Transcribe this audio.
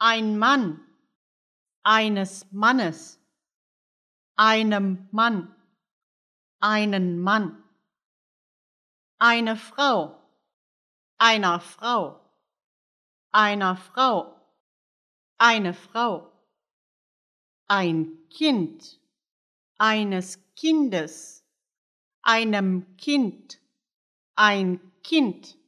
ein Mann, eines Mannes, einem Mann, einen Mann, eine Frau, einer Frau, einer Frau, eine Frau, ein Kind, eines Kindes, einem Kind, ein Kind.